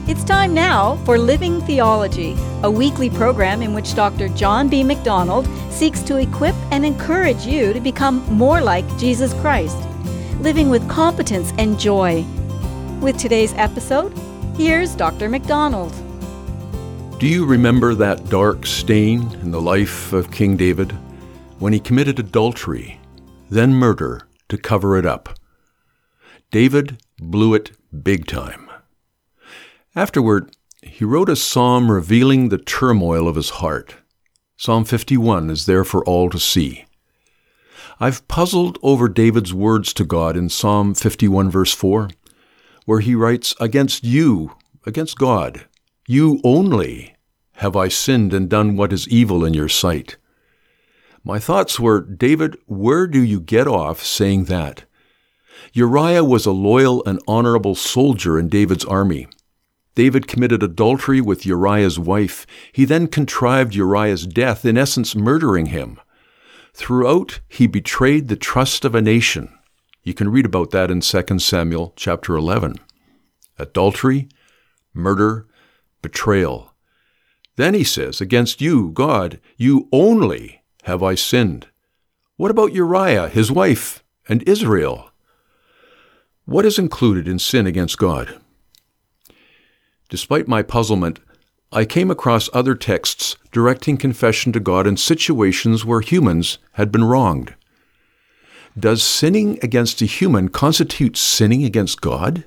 It's time now for Living Theology, a weekly program in which Dr. John B. MacDonald seeks to equip and encourage you to become more like Jesus Christ, living with competence and joy. With today's episode, here's Dr. MacDonald. Do you remember that dark stain in the life of King David when he committed adultery, then murder to cover it up? David blew it big time. Afterward, he wrote a psalm revealing the turmoil of his heart. Psalm 51 is there for all to see. I've puzzled over David's words to God in Psalm 51 verse 4, where he writes, against God, you only have I sinned and done what is evil in your sight. My thoughts were, David, where do you get off saying that? Uriah was a loyal and honorable soldier in David's army. David committed adultery with Uriah's wife. He then contrived Uriah's death, in essence murdering him. Throughout, he betrayed the trust of a nation. You can read about that in 2 Samuel chapter 11. Adultery, murder, betrayal. Then he says, against you, God, you only have I sinned. What about Uriah, his wife, and Israel? What is included in sin against God? Despite my puzzlement, I came across other texts directing confession to God in situations where humans had been wronged. Does sinning against a human constitute sinning against God?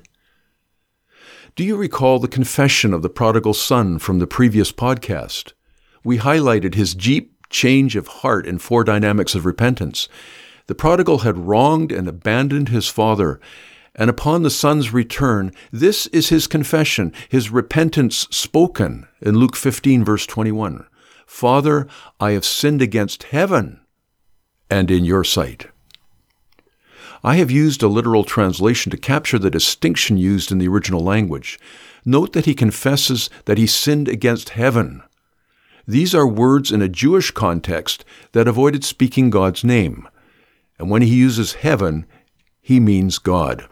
Do you recall the confession of the prodigal son from the previous podcast? We highlighted his deep change of heart in 4 dynamics of repentance. The prodigal had wronged and abandoned his father, and upon the son's return, this is his confession, his repentance spoken in Luke 15, verse 21. Father, I have sinned against heaven and in your sight. I have used a literal translation to capture the distinction used in the original language. Note that he confesses that he sinned against heaven. These are words in a Jewish context that avoided speaking God's name. And when he uses heaven, he means God.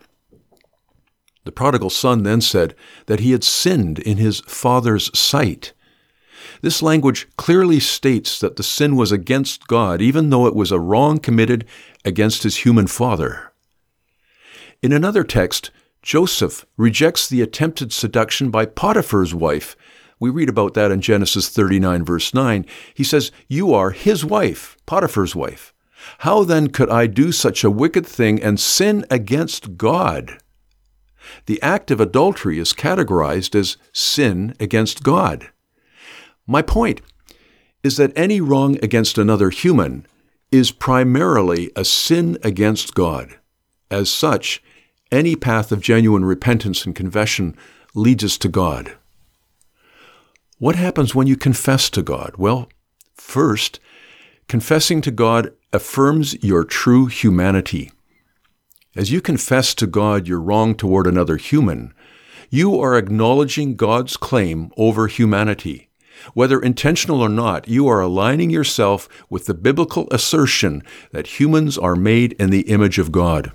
The prodigal son then said that he had sinned in his father's sight. This language clearly states that the sin was against God, even though it was a wrong committed against his human father. In another text, Joseph rejects the attempted seduction by Potiphar's wife. We read about that in Genesis 39, verse 9. He says, you are his wife, Potiphar's wife. How then could I do such a wicked thing and sin against God? The act of adultery is categorized as sin against God. My point is that any wrong against another human is primarily a sin against God. As such, any path of genuine repentance and confession leads us to God. What happens when you confess to God? Well, first, confessing to God affirms your true humanity. As you confess to God your wrong toward another human, you are acknowledging God's claim over humanity. Whether intentional or not, you are aligning yourself with the biblical assertion that humans are made in the image of God.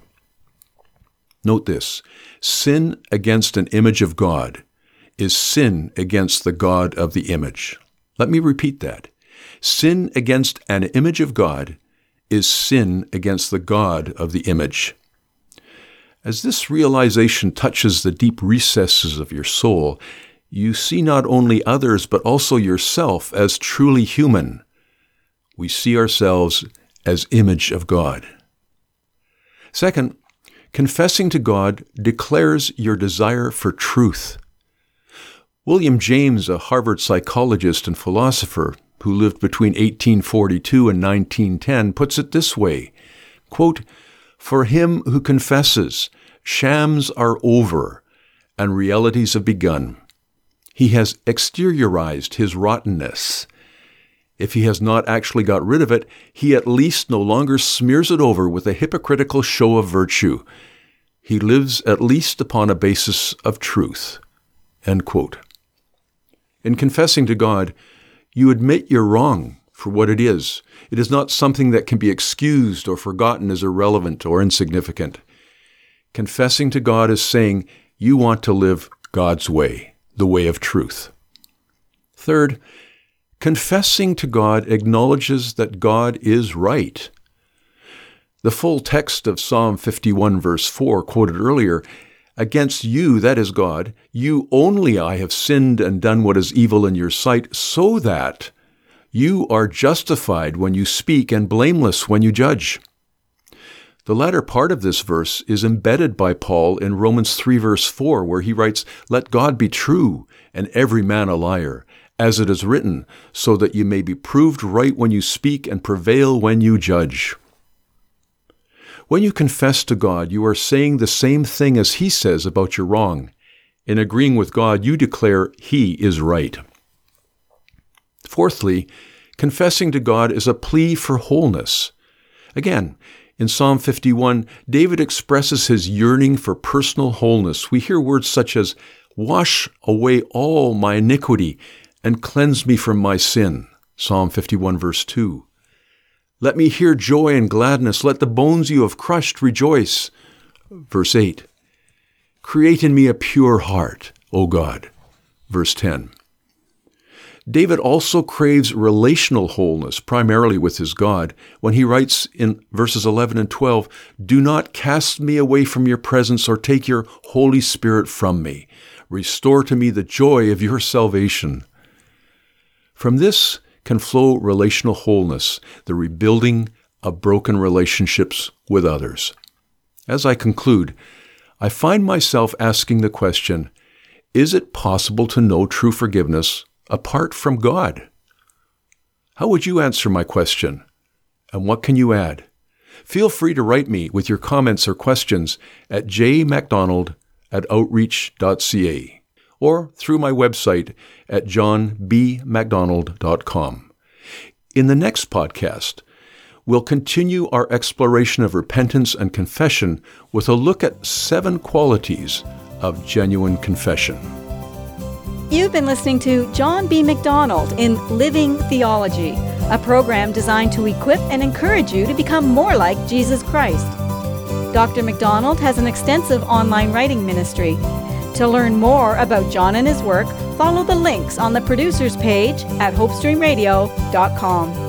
Note this, sin against an image of God is sin against the God of the image. Let me repeat that. Sin against an image of God is sin against the God of the image. As this realization touches the deep recesses of your soul, you see not only others but also yourself as truly human. We see ourselves as image of God. Second, confessing to God declares your desire for truth. William James, a Harvard psychologist and philosopher who lived between 1842 and 1910, puts it this way, quote, for him who confesses, shams are over and realities have begun. He has exteriorized his rottenness. If he has not actually got rid of it, he at least no longer smears it over with a hypocritical show of virtue. He lives at least upon a basis of truth. End quote. In confessing to God, you admit you're wrong for what it is. It is not something that can be excused or forgotten as irrelevant or insignificant. Confessing to God is saying you want to live God's way, the way of truth. Third, confessing to God acknowledges that God is right. The full text of Psalm 51 verse 4 quoted earlier, "Against you, that is God, you only I have sinned and done what is evil in your sight, so that you are justified when you speak and blameless when you judge." The latter part of this verse is embedded by Paul in Romans 3 verse 4, where he writes, "Let God be true and every man a liar, as it is written, so that you may be proved right when you speak and prevail when you judge." When you confess to God, you are saying the same thing as He says about your wrong. In agreeing with God, you declare He is right. Fourthly, confessing to God is a plea for wholeness. Again, in Psalm 51, David expresses his yearning for personal wholeness. We hear words such as, "Wash away all my iniquity and cleanse me from my sin." Psalm 51 verse 2. "Let me hear joy and gladness. Let the bones you have crushed rejoice." Verse 8. "Create in me a pure heart, O God." Verse 10. David also craves relational wholeness, primarily with his God, when he writes in verses 11 and 12, "Do not cast me away from your presence or take your Holy Spirit from me. Restore to me the joy of your salvation." From this can flow relational wholeness, the rebuilding of broken relationships with others. As I conclude, I find myself asking the question, is it possible to know true forgiveness apart from God? How would you answer my question? And what can you add? Feel free to write me with your comments or questions at jmacdonald@outreach.ca or through my website at johnbmacdonald.com. In the next podcast, we'll continue our exploration of repentance and confession with a look at 7 qualities of genuine confession. You've been listening to John B. MacDonald in Living Theology, a program designed to equip and encourage you to become more like Jesus Christ. Dr. MacDonald has an extensive online writing ministry. To learn more about John and his work, follow the links on the producer's page at hopestreamradio.com.